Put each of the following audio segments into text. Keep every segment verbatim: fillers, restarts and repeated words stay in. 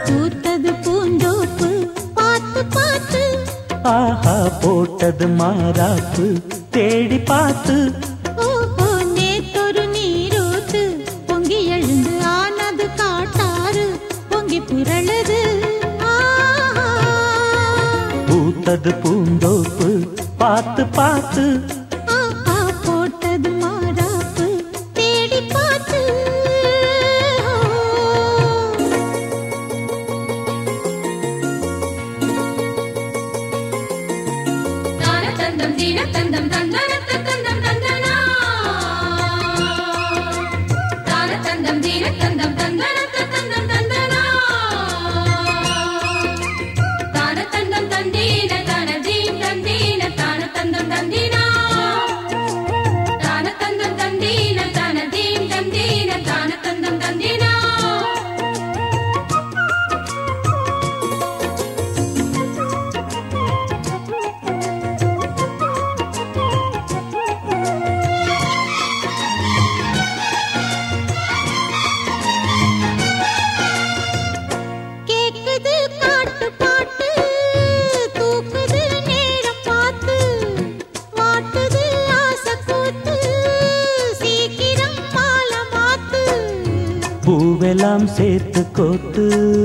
பூத்தது பூந்தோப்பு பார்த்து பார்த்து ஆஹா போட்டது மாறாப்பு தேடி பார்த்து ஓஹோ நேத்தொரு நீரூத்து பொங்கி எழுந்து ஆனது காட்டாறு பொங்கி புரளுது பூத்தது பூந்தோப்பு பார்த்து பார்த்து ஆஹா போட்டது மாறாப்பு தேடி பார்த்து தந்தம் தீன தந்தம் தந்தன தந்தம் தந்தனா தான தந்தம் தீன தந்தம் தந்தன தந்தம் தந்தனா தான தந்தம் தந்தீன தான தீம் தந்தீன தான தந்தம் தந்தீனா தான தந்தம் தந்தீன தான தீம் தந்தீன தான தந்தம் தந்தீனா பூவெல்லாம் சேர்த்து கோத்து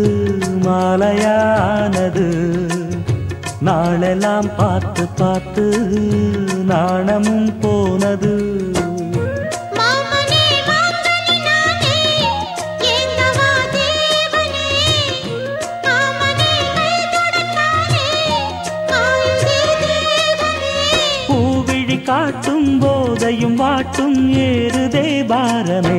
மாலையானது நாளெல்லாம் பார்த்து பார்த்து நாணமும் போனது பூவிழி காட்டும் போதையும் வாட்டும் ஏறுதே பாரமே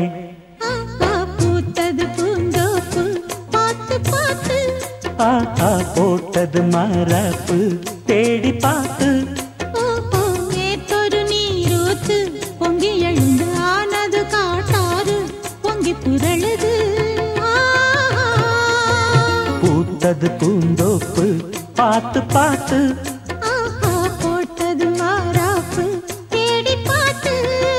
ஆஹா போட்டது மரப்பு தேடி பார்த்து நேத்தொரு நீரூத்து பொங்கி எழுந்து ஆனது காட்டாறு பொங்கி புரளுது பூத்தது பூந்தோப்பு பார்த்து பார்த்து ஆஹா போட்டது மரப்பு தேடி பார்த்து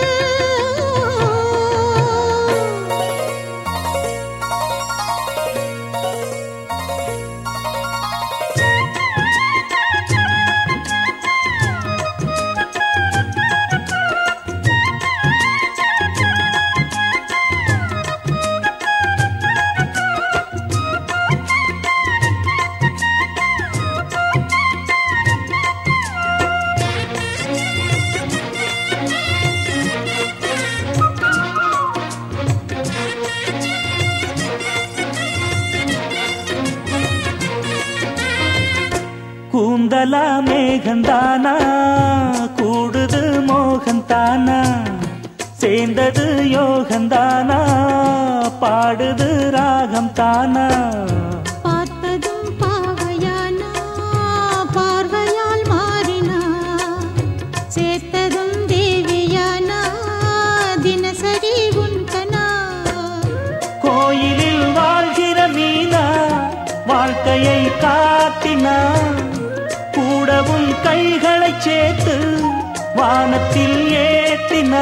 கூந்தலா மேகந்தானா கூடுது மோகந்தானா சேர்ந்தது யோகந்தானா பாடுது ராகம் தானா பார்த்ததும் பாவையானா பார்வையால் மாறினா சேர்த்ததும் தேவியானா தினசரி உன்கனா கோயிலில் வாழ்கிற மீனா வாழ்க்கையை காட்டினா கூடவும் கைகளை சேர்த்து வானத்தில் ஏற்றினா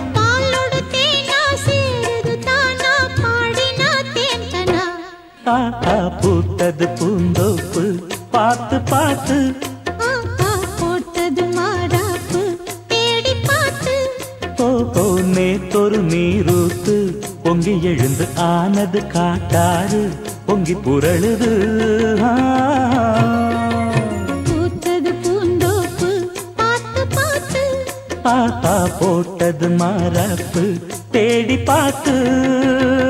பூத்தது பூந்தோப்பு பார்த்து பார்த்து போட்டது மாறாப்பு தேடி பார்த்து ஓஹோ நேத்தொரு நீரூத்து பொங்கி எழுந்து ஆனது காட்டாறு பொங்கி புரளுது பூத்தது பூந்தோப்பு பார்த்து பார்த்து ஆஹா போட்டது மரப்பு தேடி பார்த்து